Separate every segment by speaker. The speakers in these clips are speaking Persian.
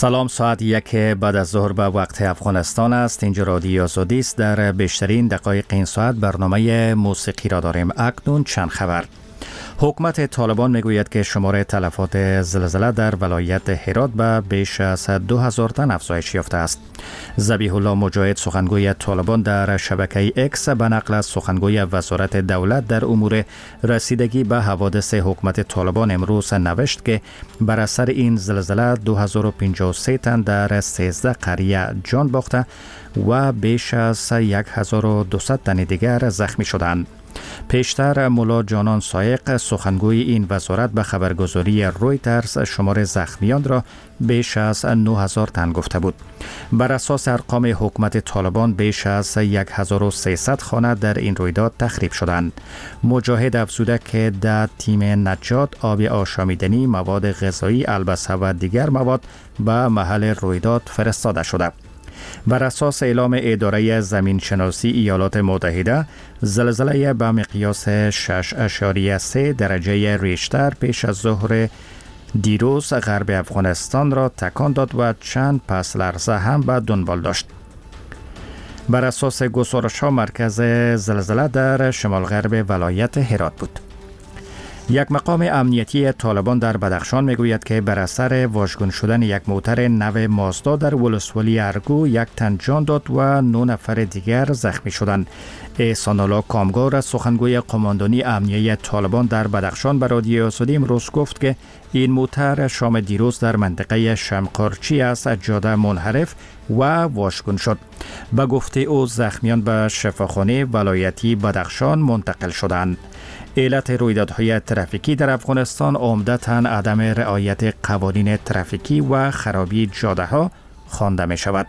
Speaker 1: سلام، ساعت 1 بعد از ظهر به وقت افغانستان است. اینجا رادیو آزادی است. در بیشترین دقایق این ساعت برنامه موسیقی را داریم. اکنون چند خبر. حکومت طالبان میگوید که شمار تلفات زلزله در ولایت هرات به بیش از 2000 تن افزایش یافته است. ذبیح الله مجاهد سخنگوی طالبان در شبکه اکس به نقل از سخنگوی وزارت دولت در امور رسیدگی به حوادث حکومت طالبان امروز نوشت که بر اثر این زلزله 2053 تن در 13 قریه جان باخته و بیش از 1200 تن دیگر زخمی شدند. پیشتر مولا جانان سایق سخنگوی این وزارت به خبرگزاری رویترز شمار زخمیان را بیش از 9000 تن گفته بود. بر اساس ارقام حکومت طالبان بیش از 1300 خانه در این رویداد تخریب شدند. مجاهد افزوده که در تیم نجات آب آشامیدنی، مواد غذایی، البسه و دیگر مواد به محل رویداد فرستاده شده. بر اساس اعلام اداره زمین شناسی ایالات متحده، زلزله به مقیاس 6.3 درجه ریشتر پیش از ظهر دیروز غرب افغانستان را تکان داد و چند پس لرزه هم به دنبال داشت. بر اساس گزارش‌ها مرکز زلزله در شمال غرب ولایت هرات بود. یک مقام امنیتی طالبان در بدخشان میگوید که بر اثر واژگون شدن یک موتر نو مازدا در ولسوالی ارگو 1 تن جان داد و 9 نفر دیگر زخمی شدند. احسان الله کامگار سخنگوی قماندانی امنیتی طالبان در بدخشان به رادیو آزادی امروز گفت که این موتر شام دیروز در منطقه شمقارچی از جاده منحرف و واژگون شد. به گفته او زخمیان به شفاخانه ولایتی بدخشان منتقل شدند. علت رویدادهای ترافیکی در افغانستان عمدتاً عدم رعایت قوانین ترافیکی و خرابی جاده‌ها خوانده می شود.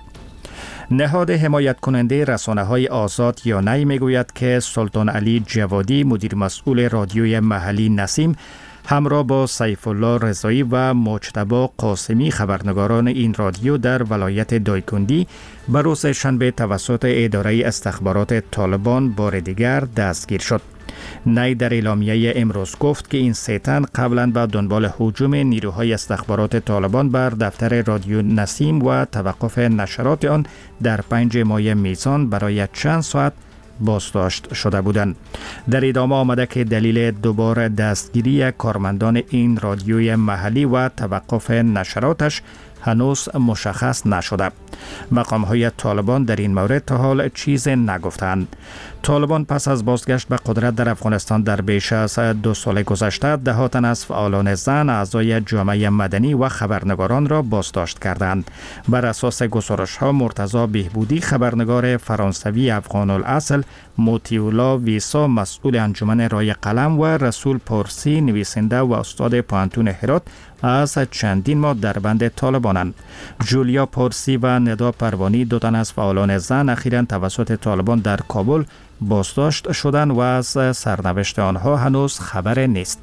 Speaker 1: نهاد حمایت کننده رسانه‌های آزاد یا نی میگوید که سلطان علی جوادی مدیر مسئول رادیوی محلی نسیم همراه با سیف الله رضایی و مجتبی قاسمی خبرنگاران این رادیو در ولایت دایکندی به روز شنبه توسط اداره استخبارات طالبان بار دیگر دستگیر شد. نی در اعلامیه امروز گفت که این 3 تن قبلا به دنبال هجوم نیروهای استخبارات طالبان بر دفتر رادیو نسیم و توقف نشرات آن در 5 ماه میزان برای چند ساعت بازداشت شده بودند. در ادامه آمده که دلیل دوباره دستگیری کارمندان این رادیوی محلی و توقف نشراتش هنوز مشخص نشده. مقام‌های طالبان در این مورد تا حال چیز نگفتند. طالبان پس از بازگشت به قدرت در افغانستان در بیش از 2 سال گذشته ده‌ها تن از فعالان زن، اعضای جامعه مدنی و خبرنگاران را بازداشت کردند. بر اساس گزارش‌ها مرتضی بهبودی خبرنگار فرانسوی افغان الاصل، موتیولا ویسا مسئول انجمن رای قلم و رسول پارسی نویسنده و استاد پوهنتون هرات از چندین ماه در بند طالبانند. جولیا پارسی و ندا پروانی 2 تن از فعالان زن اخیراً توسط طالبان در کابل بازداشت شدند و از سرنوشت آنها هنوز خبر نیست.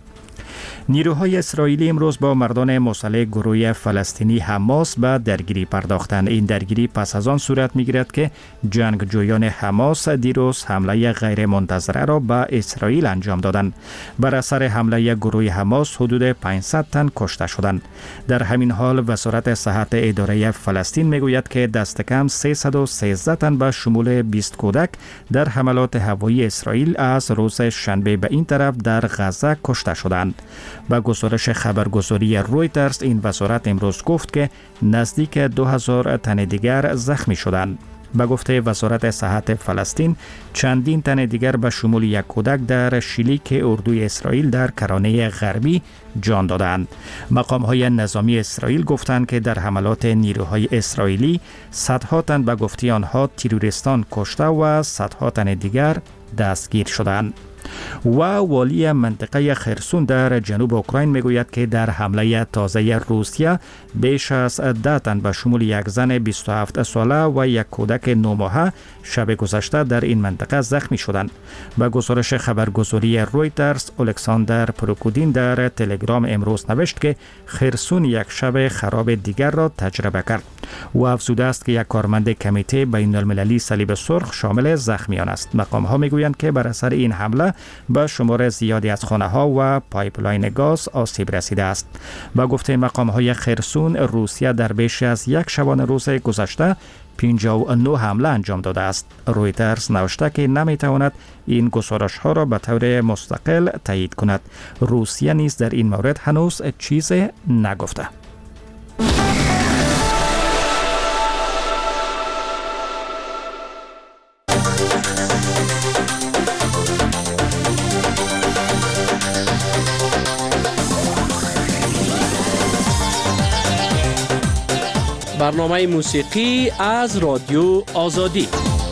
Speaker 1: نیروهای اسرائیلی امروز با مردان مسلح گروه فلسطینی حماس به درگیری پرداختند. این درگیری پس از آن صورت می‌گیرد که جنگجویان حماس دیروز حمله غیر منتظره را به اسرائیل انجام دادند. بر اثر حمله گروه حماس حدود 500 تن کشته شدند. در همین حال وزارت صحت اداره فلسطین میگوید که دست کم 313 تن به شمول 20 کودک در حملات هوایی اسرائیل از روز شنبه به این طرف در غزه کشته شدند. با گزارش خبرگزاری رویترز این وزارت امروز گفت که نزدیک 2000 تن دیگر زخمی شدند. به گفته وزارت صحت فلسطین چندین تن دیگر به شمول 1 کودک در شلیک اردوی اسرائیل در کرانه غربی جان دادند. مقام‌های نظامی اسرائیل گفتند که در حملات نیروهای اسرائیلی صدها تن به گفته آنها تروریستان کشته و صدها تن دیگر دستگیر شدند. و والی منطقه خرسون در جنوب اوکراین میگوید که در حمله تازه روسیه بیش از 10 تن به شمول 1 زن 27 ساله و 1 کودک 9 ماهه شب گذشته در این منطقه زخمی شدند. به گزارش خبرگزاری رویترز، الکساندر پروکودین در تلگرام امروز نوشت که خرسون یک شب خراب دیگر را تجربه کرد. او افزوده است که یک کارمند کمیته بین المللی صلیب سرخ شامل زخمیان است. مقام‌ها میگویند که بر اثر این حمله به شمار زیادی از خانه ها و پایپلاین گاز آسیب رسیده است. با گفته مقام های خرسون، روسیه در بیش از یک شبانه روز گذشته 59 حمله انجام داده است. رویترز نوشته که نمیتواند این گزارش ها را به طور مستقل تایید کند. روسیه نیز در این مورد هنوز چیزی نگفته.
Speaker 2: برنامه موسیقی از رادیو آزادی.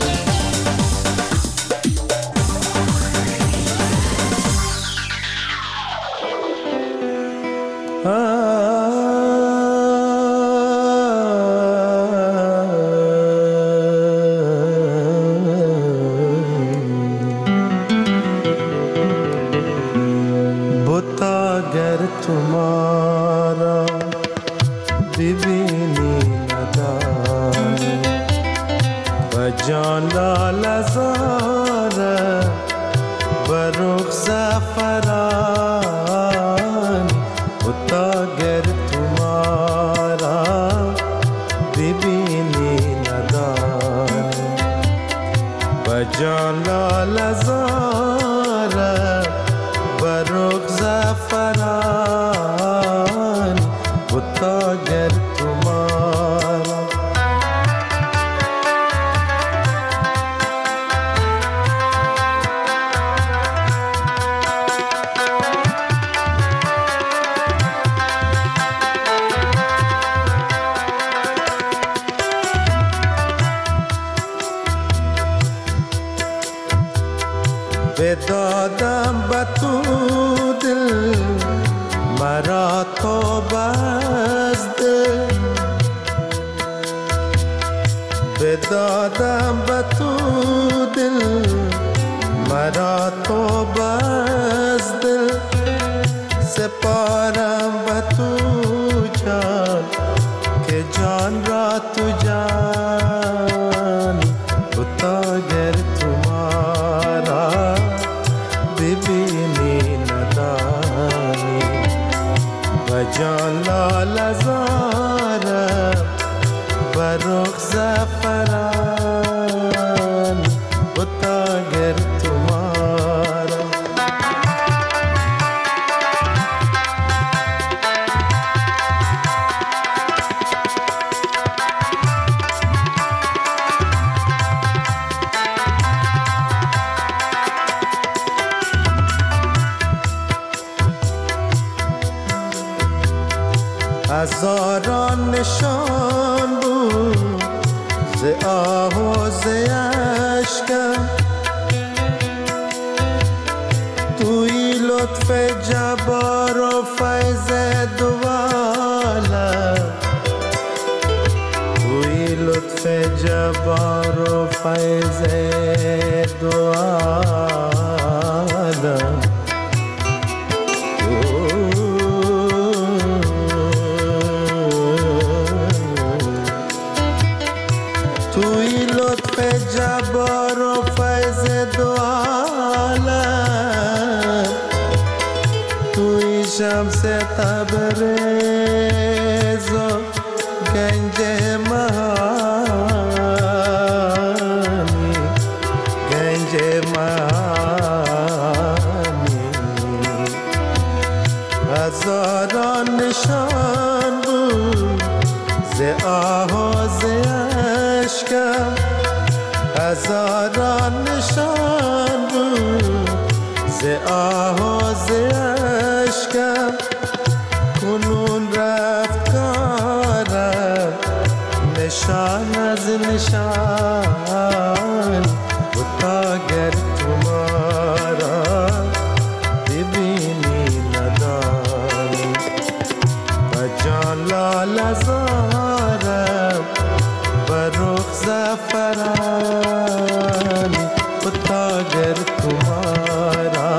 Speaker 3: بدادم به تو دل مرا تو بز دل، بدادم به تو دل مرا تو بز دل، سپارم به تو جان که جان را تو جان بتا گر تو مارا ببینی ندانی و جان لال زارم و رخ زفران بتا گر تو مارا. هزاران نشان بود ز آه و ز اشکم، توی لطف جبار و فیض دوالم، توی لطف جبار و فیض دوالم، توی لطف جبار و فیض دو عالم، توی شمس تبریز و گنج مهانی، گنج مهانی. هزاران نشان بود ز آه و ز اشکم، هزاران نشان بود ز آه و ز اشکم، کنون رفت کارم نشان از نشان بتا گر تو مارا ببینی ندانی و جان لال زارم و رخ زفرانی بتا گر تو مارا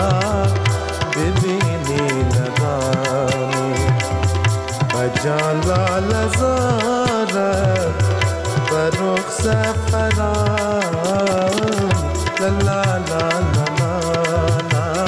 Speaker 3: ببینی ندانی و جان لال زارم و رخ زفرانی لا لا لا لا لا.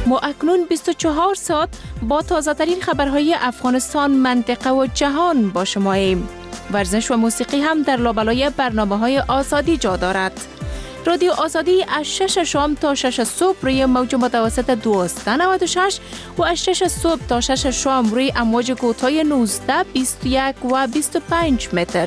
Speaker 4: ما اکنون 24 ساعت با تازه ترین خبرهای افغانستان، منطقه و جهان با شماییم. ورزش و موسیقی هم در لابلای برنامه‌های آزادی جا دارد. رادیو آزادی از 6 شام تا 6 صبح روی موج متوسط 1296 و از 6 صبح تا 6 شام روی امواج کوتاه 19، 21 و 25 متر.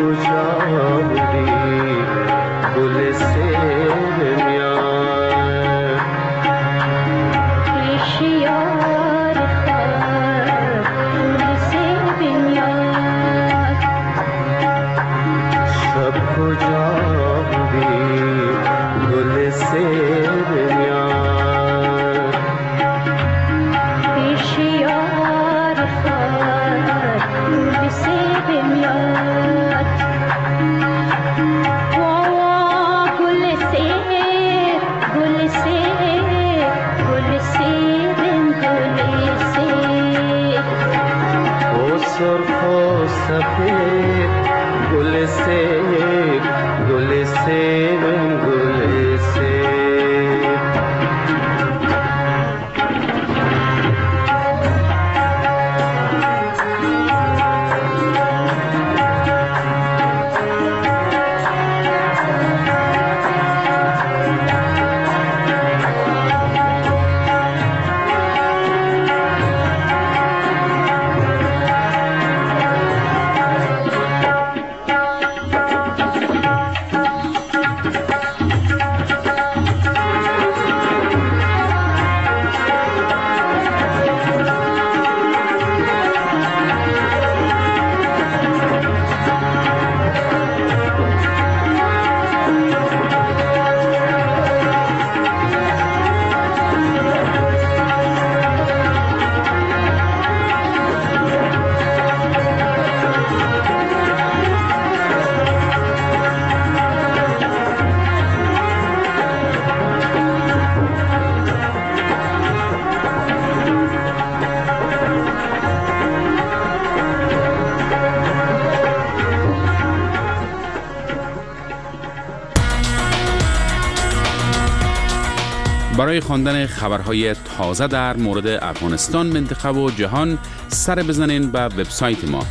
Speaker 5: برای خواندن خبرهای تازه در مورد افغانستان، منطقه و جهان سر بزنین به وبسایت ما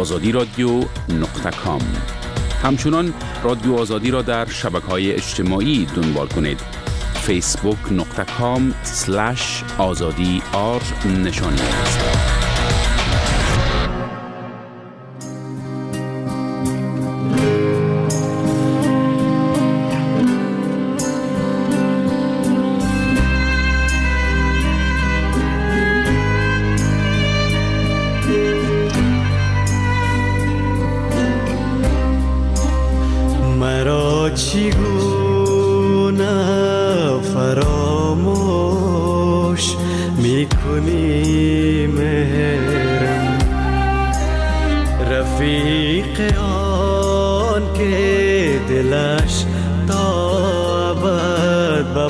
Speaker 5: azadi.radio.com. همچنان رادیو آزادی را در شبکه‌های اجتماعی دنبال کنید. facebook.com/azadi_r نشانی است.
Speaker 3: چگونه فراموش میکنی مهرم، رفیق آن که دلش تا ابد به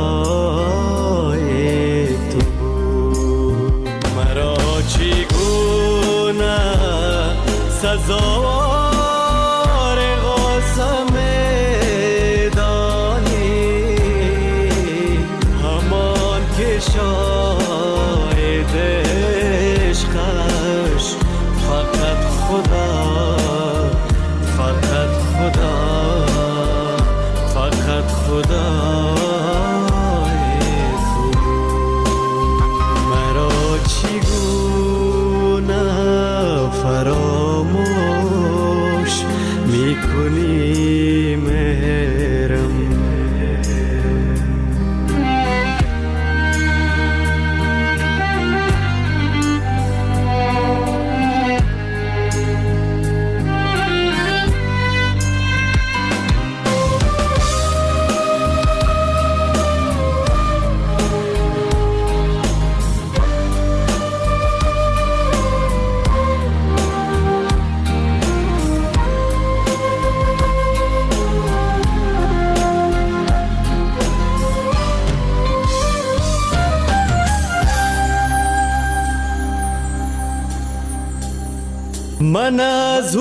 Speaker 3: پای تو بود. مرا چگونه سزا شاید عشقش فقط خدا، فقط خدا، فقط خدا تو. مرا چگونه فراموش میکنی مهرم، من از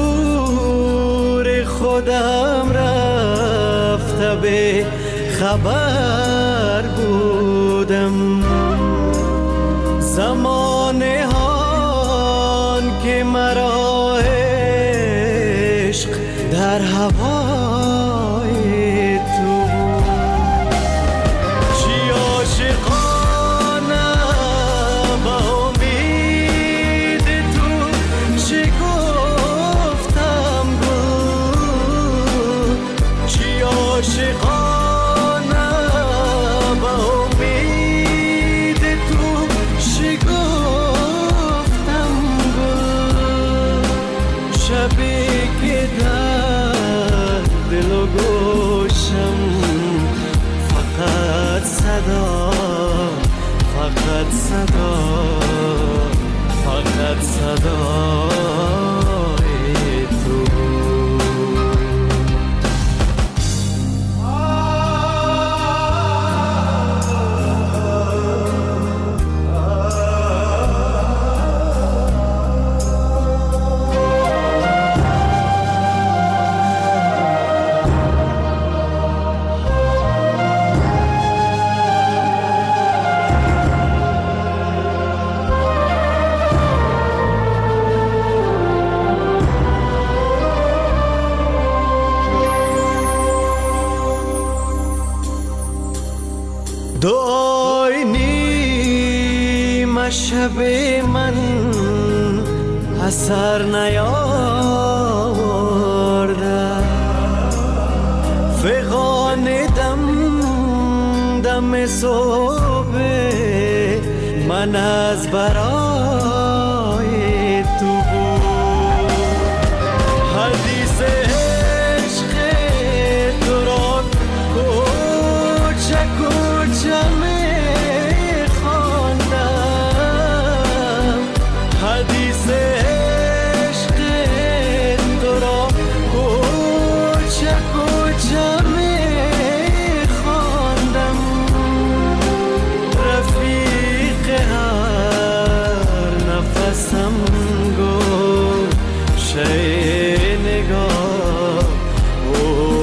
Speaker 3: حضور خودم رفته به خبر بودم، زمانه هان که مرا عشق در هوای تو، چی عاشقانه با امید تو، چی گفتم که در دل و گوشم فقط صدا، فقط صدا، فقط صدای تو. دعای نیمه شب من اثر نیاورده، فغان دم صبح من از برای تو بود. حدیث عشق تو را کوچه کوچه می خواندم، حدیث عشق تو را کوچه کوچه می خواندم. رفیق هر نفسم گوشه نگاه، او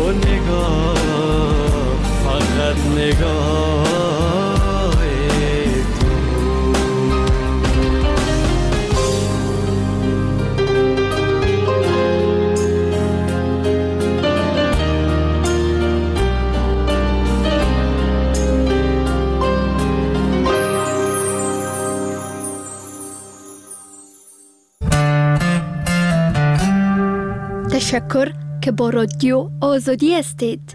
Speaker 3: نگاه، فقط نگاه
Speaker 6: تشکر که با رادیو آزادی هستید.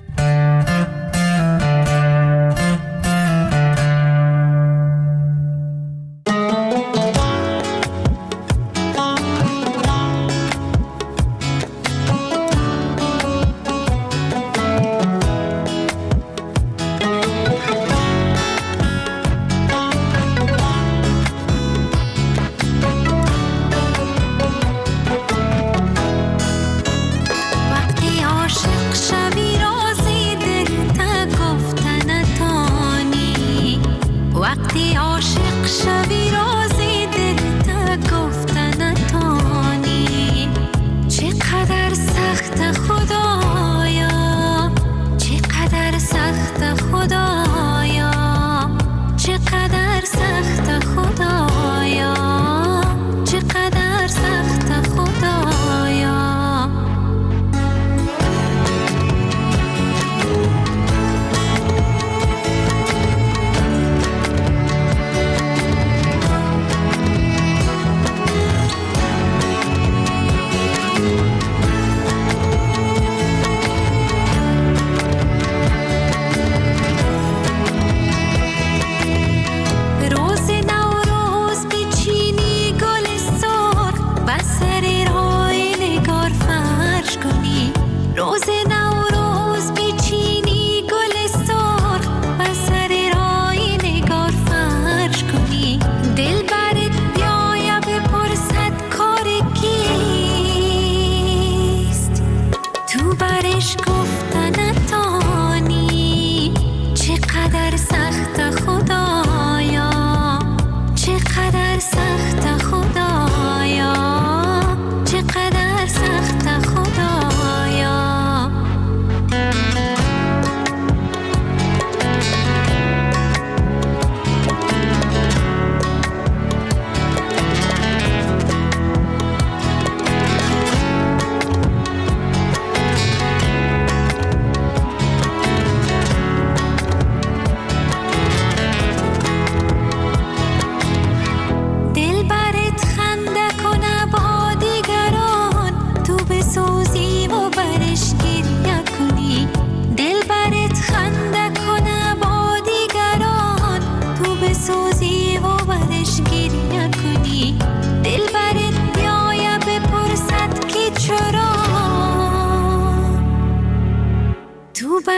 Speaker 7: دل برت بیایه بپرسد که چرا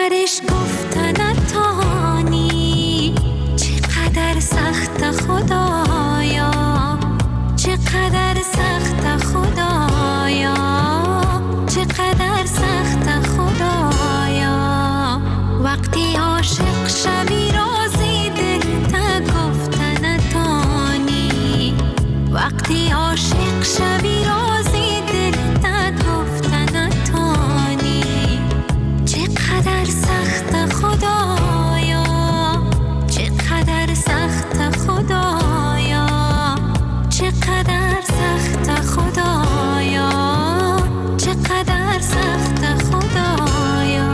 Speaker 7: بهترش گفتن نتانی، چقدر سخت خدایا، چقدر سخت خدایا، چقدر سخت خدایا. وقتی عاشق شوی رازی دل تا گفتن نتانی، وقتی عاشق شوی رازی دل تا گفتن نتانی. چقدر سخت خدایا، چقدر سخت خدایا، چقدر سخت خدایا، چقدر سخت خدایا.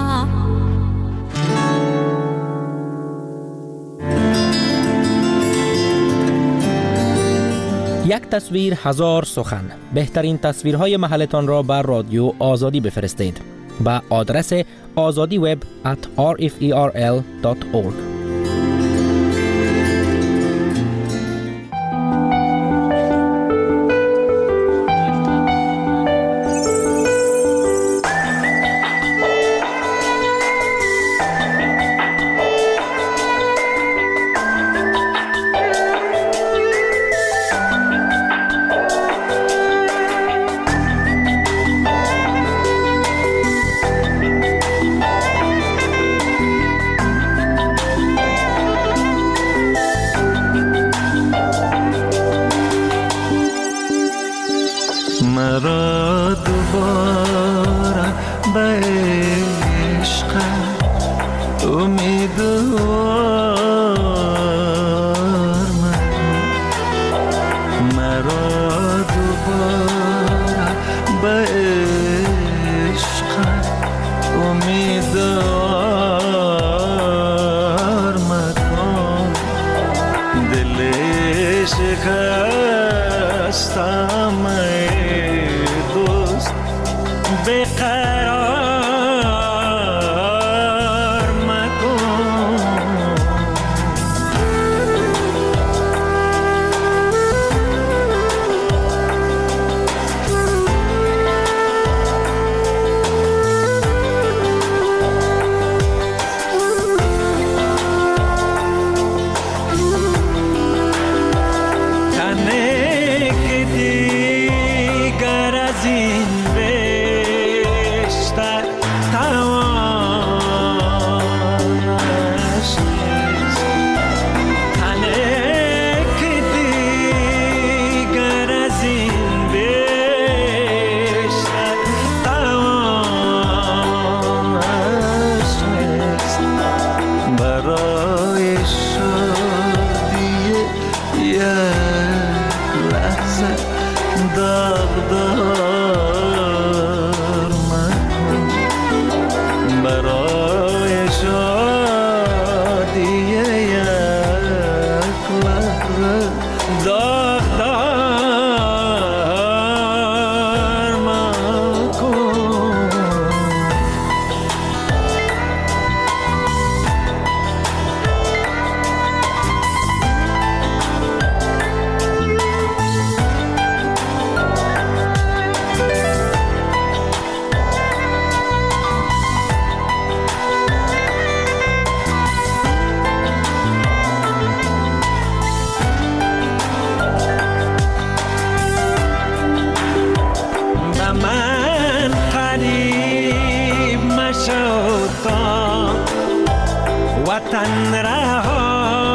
Speaker 8: یک تصویر هزار سخن. بهترین تصویرهای محلتان را بر رادیو آزادی بفرستید به آدرس azadiweb@rferl.org.
Speaker 3: مرا دوباره به عشق امیدوار مرا دوباره به عشق امیدوار مکن. دل شکستم بقرار مکن. تنه که دیگر از این وطن رها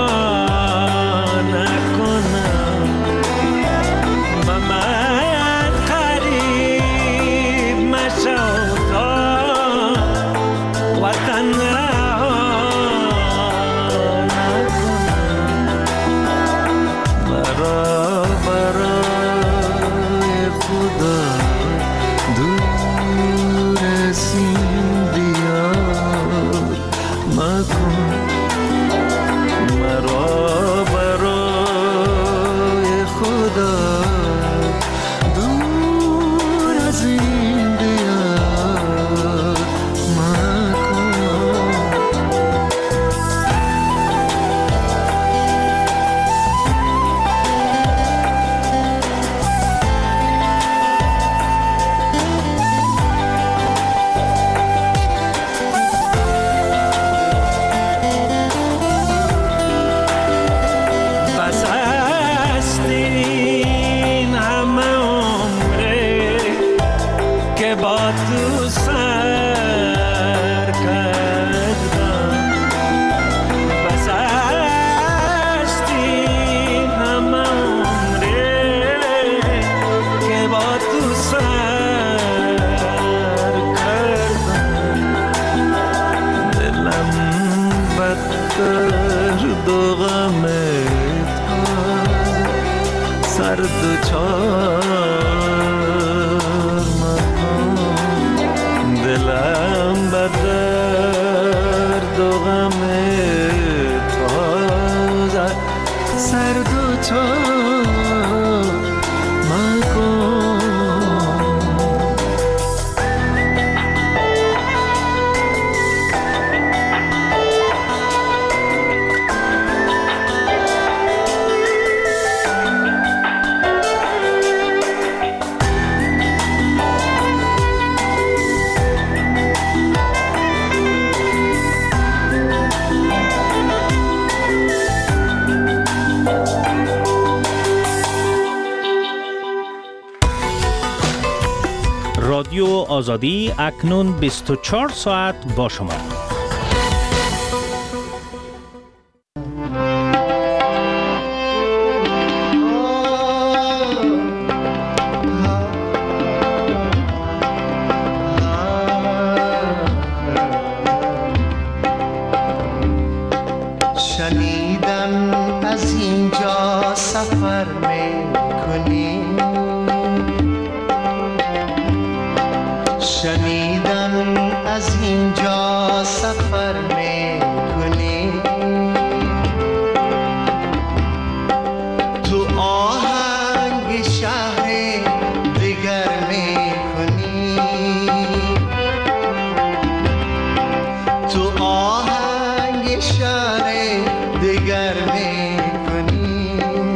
Speaker 3: نکنم، به من قریب مشو تا وطن رها نکنم. برای خدا دور سین دیار مکن. که با تو سر کردم بس هستی همه عمره که با تو سر کردم دلم بدتر دو غمت سر دو چار دلم بدر دو غم تازه سر دو چار مکن
Speaker 8: رادیو آزادی اکنون 24 ساعت با شما.
Speaker 3: شنیدم از اینجا سفر میکنی شنیدم از اینجا سفر میکنی تو آهنگ شهر دیگر میکنی تو آهنگ شهر دیگر میکنی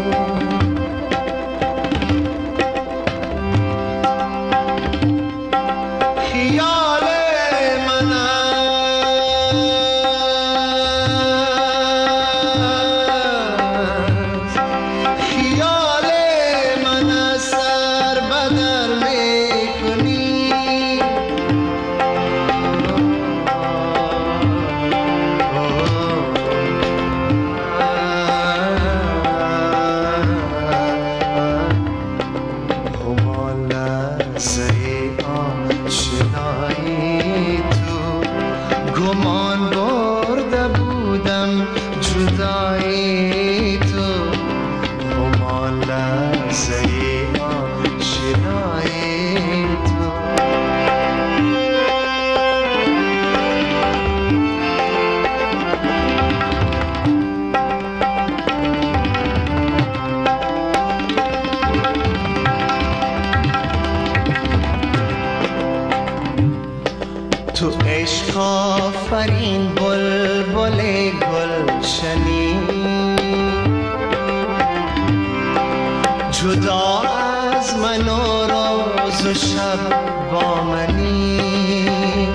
Speaker 3: خیال من است خیال من از سر بدر میکنی همال لحظه آشنایی تو گمان برده بودم جدایی تو همال لحظه آشنایی تو تو عشق آفرین بلبل گلشنی جدا از من و روز و شب با منی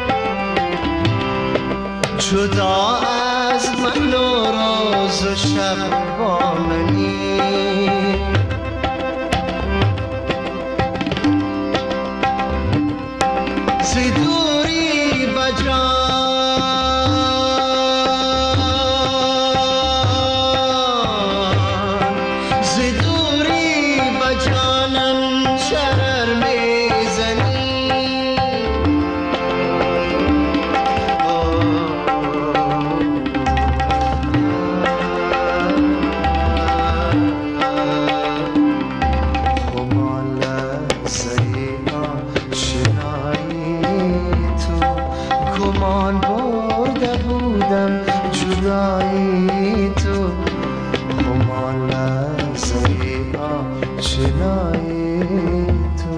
Speaker 3: جدا از من و روز و شب با منی زدوری بجان زدوری بجانم شرر میزنی همال لحظه آشنایی تو گمان برده بودم جدایی تو همال لحظه آشنایی تو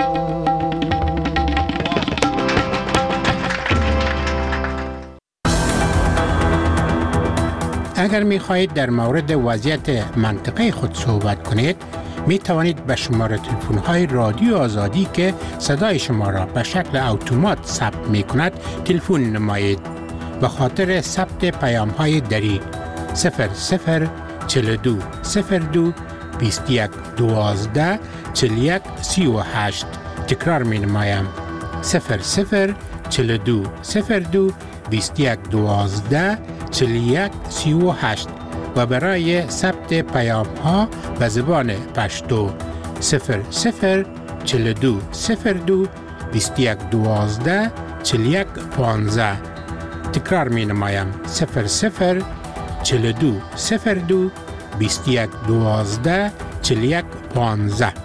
Speaker 9: اگر می خواهید در مورد وضعیت منطقه خود صحبت کنید می توانید به شماره تلفن های رادیو آزادی که صدای شما را به شکل اتومات ثبت می کند تلفن نمایید. به خاطر ثبت پیام های دری 0042 02 21 12 41 38 تکرار می نمایم 00 42 02 21 12 41 38 و برای ثبت پیام ها به زبان پشتو 00 42 02 21 12 41 15. تکرار می نمایم 00 42 02 21 12 41 15.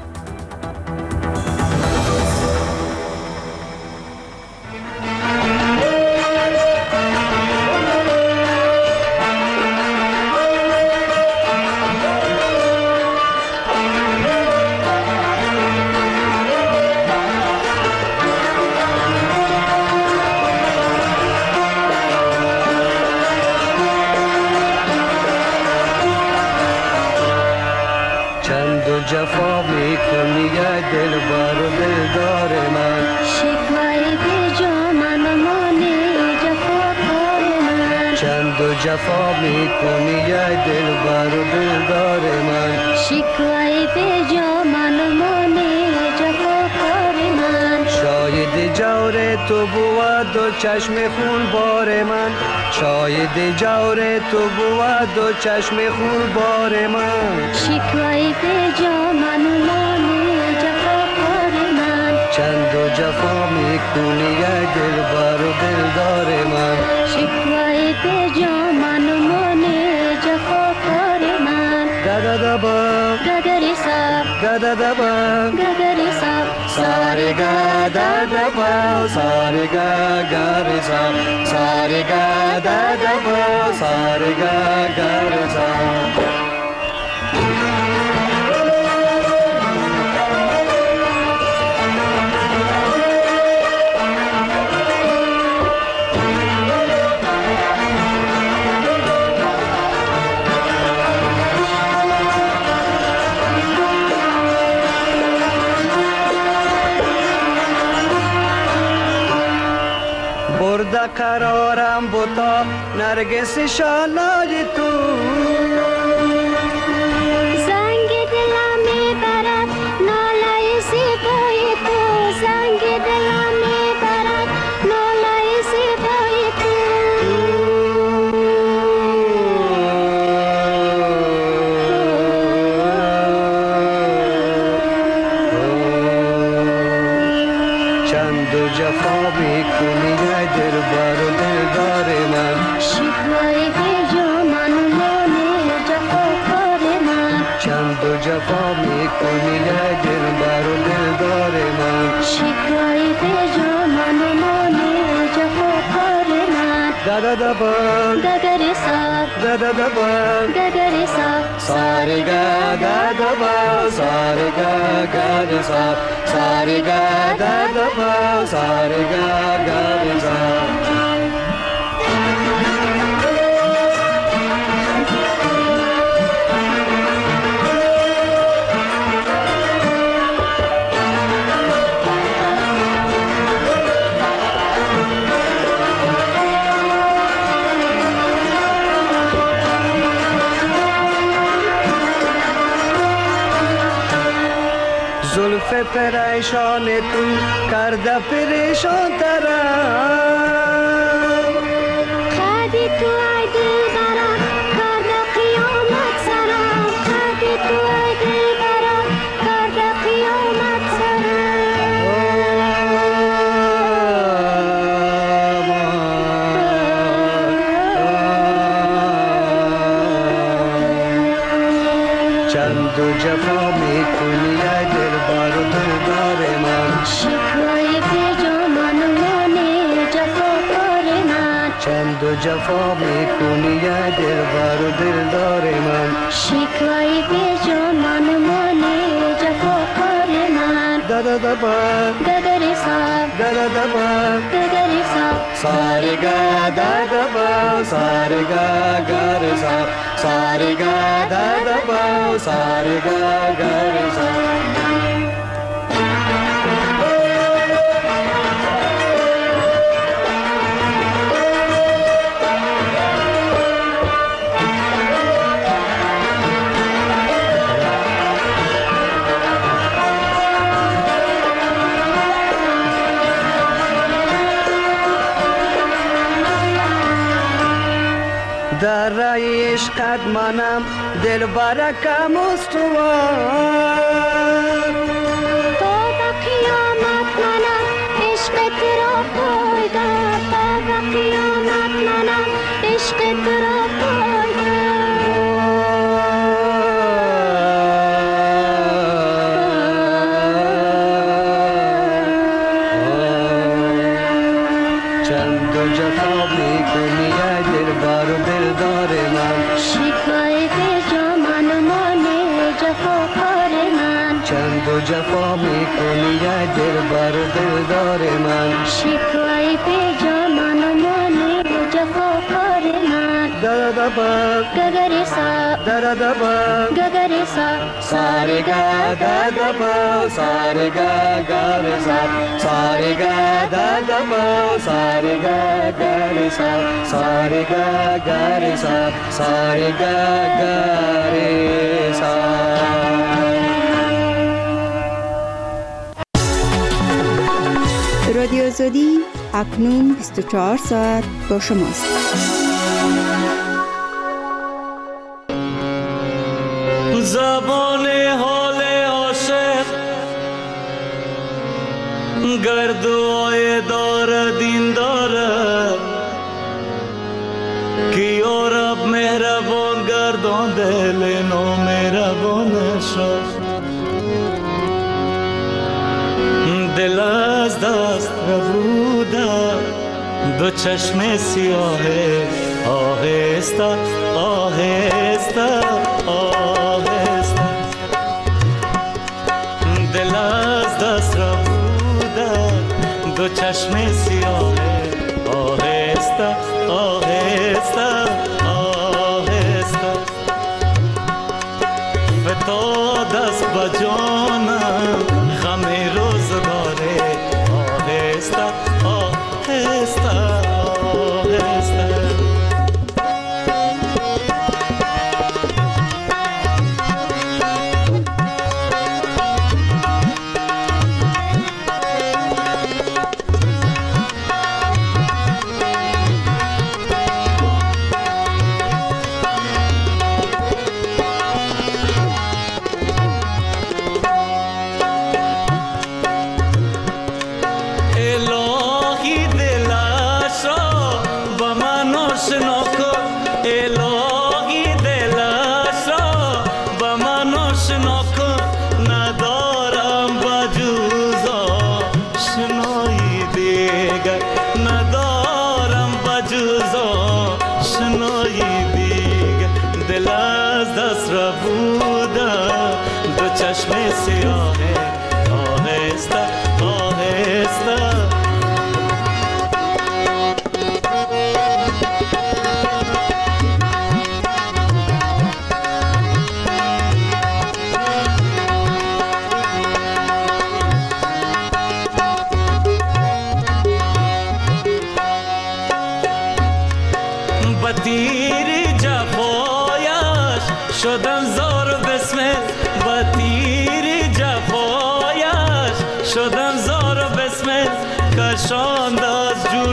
Speaker 3: جفا میکنی ای دلبر و دلدار من
Speaker 7: شکوه به جا من مانی جفاکار من
Speaker 3: چند و جفا میکنی ای دلبر و دلدار من
Speaker 7: شکوه به جا من مانی جفاکار من
Speaker 3: شاید جور تو بود و چشم خون بار من شاید جور تو بود و چشم خون بار من
Speaker 7: شکوه به جا من مانی جفاکار من
Speaker 3: چند و جفا میکنی ای دلبر و دلدار من
Speaker 7: شکوه به جا من مانی جفاکار من
Speaker 3: دددبا
Speaker 7: ددریسا
Speaker 3: دددبا
Speaker 7: ددریسا
Speaker 3: سارگا ددبا سارگا گارسا سارگا ددبا سارگا گارسا برده قرارم بوتا نرگس شالای تو
Speaker 7: زنگ دلم میبرد ناله زیبای تو زنگ دلم میبرد ناله زیبای تو
Speaker 3: چند و جفا میکنی ای دلبر و دلدار من
Speaker 7: شکوه به جا من مانی جفاکار من
Speaker 3: چند و جفا میکنی ای دلبر و دلدار من
Speaker 7: شکوه به جا من مانی جفاکار من
Speaker 3: دددبا
Speaker 7: ددریسا
Speaker 3: دددبا
Speaker 7: ددریسا
Speaker 3: سارگا ددبا سارگا گارسا سارگا ددبا سارگا گارسا زلف پریشان تو کرده پریشان ترم
Speaker 7: خدی تو ای دلبرم کرده قیامت سرم خدی تو ای دلبرم کرده قیامت سرم
Speaker 3: چند و جفا میکنی ای دلبر و دلدار من
Speaker 7: شکوه به جا من مانی جفاکار من
Speaker 3: چند و جفا میکنی ای دلبر و دلدار من
Speaker 7: شکوه به جا من مانی جفاکار من
Speaker 3: دددبا
Speaker 7: ددریسا
Speaker 3: دددبا
Speaker 7: ددریسا
Speaker 3: سارگا ددبا سارگا گارسا سارگا ددبا سارگا گارسا در رای عشقت منم دل برکم استوار
Speaker 7: تا به قیامت منم عشقت را پایدار تا به قیامت منم عشقت را
Speaker 3: جفا میکنی ای دلبر دلدار من
Speaker 7: شکوای پی جان مانی جفا کار من
Speaker 3: ددبا
Speaker 7: گگریسا
Speaker 3: ددبا
Speaker 7: گگریسا
Speaker 3: ساری گا ددبا ساری گا گریسا ساری گا ددبا ساری گا گریسا ساری گا گریسا ساری گا گریسا.
Speaker 10: رادیو آزادی اکنون 24 ساعت با شماست.
Speaker 3: زبان حال عاشق گردوهای دار دین داره که یارب مهربان گردان دل نامهربان شد دل از دست ربوده دو چشم سیاه آهسته آهسته آهسته دل از دست ربوده دو چشم سیاه آهسته آهسته آهسته فتا دست بجانم خمی روزگاره آهسته آهسته آهسته کشاند از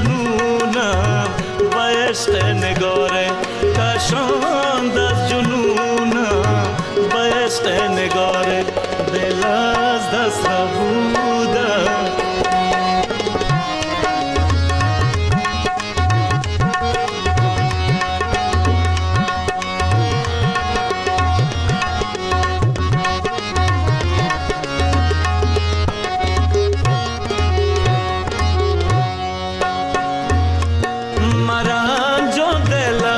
Speaker 3: جنونم و عشق نگاره کشاند از جنونم و عشق نگاره دل از دست نبودم مرا جو دل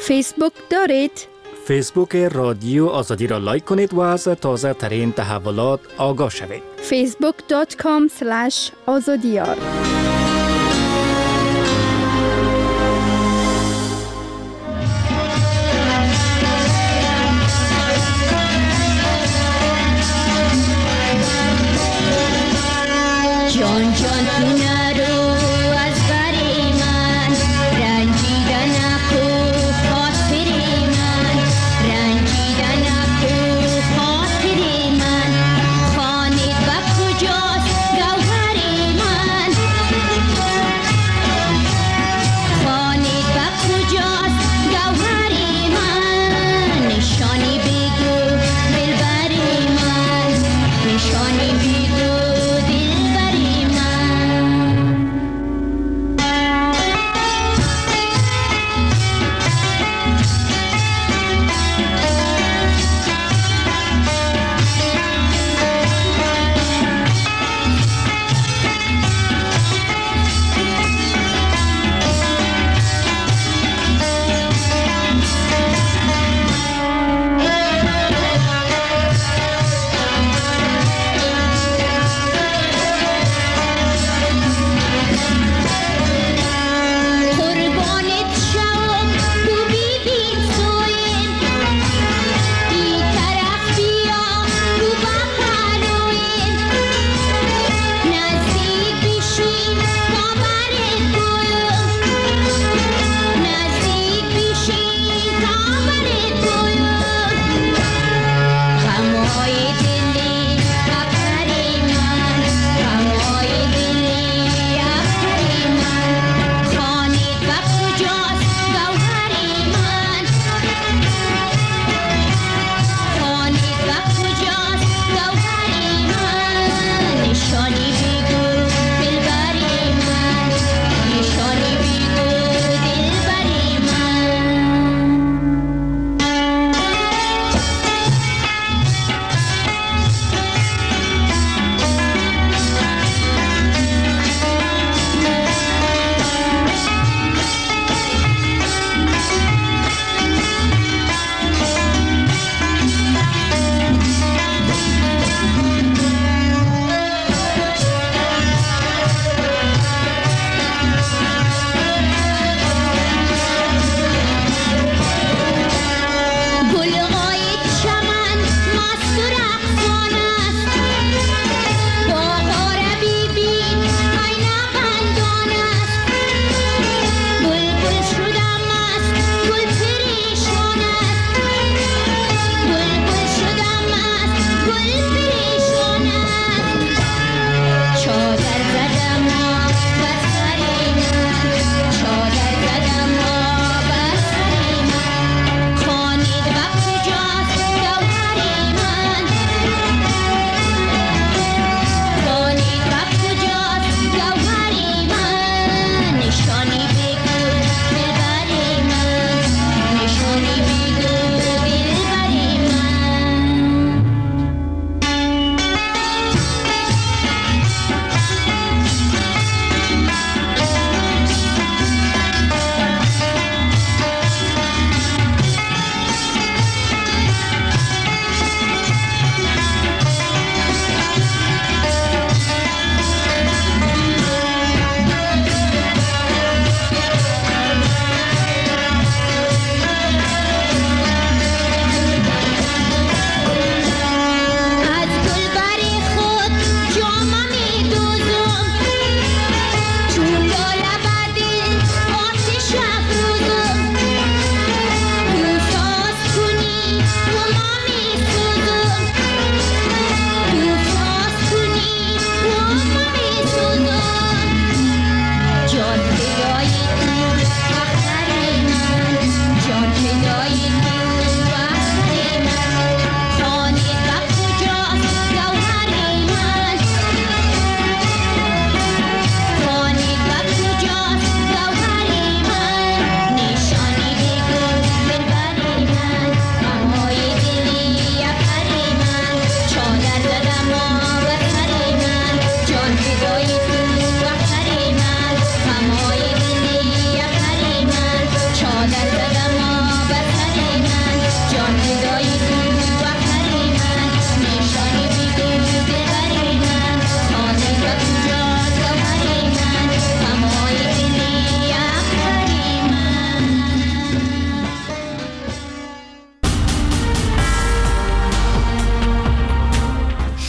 Speaker 6: فیسبوک دارید؟
Speaker 1: فیسبوک رادیو آزادی را لایک کنید و از تازه ترین تحولات آگاه شوید.
Speaker 6: facebook.com/azadiyar
Speaker 7: جان جان تو نرو از بر من، رنجیدن نکو خاطر من، رنجیدن نکو خاطر من، خانه و کجاست گوهر من،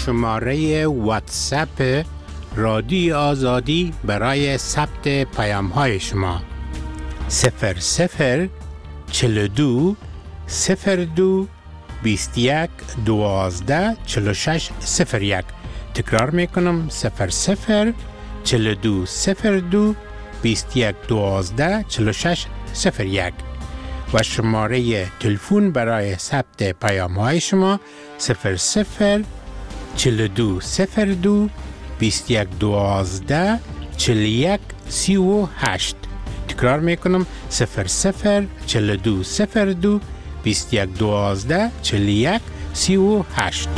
Speaker 9: شماره واتساپ رادیو آزادی برای ثبت پیام های شما 00 42 02 21 12 46 01. تکرار میکنم 00 42 02 21 12 46 01 و شماره تلفن برای ثبت پیام های شما 00 42 02 21 12 41 38. تکرار میکنم 00 42 02 21 12 41 38.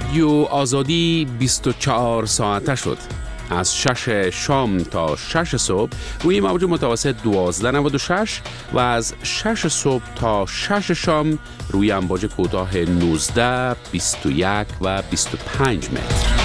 Speaker 5: رادیو آزادی 24 ساعته شد. از 6 شام تا 6 صبح روی موج متوسط 1296 و از 6 صبح تا 6 شام روی امواج کوتاه 19، 21 و 25 متر.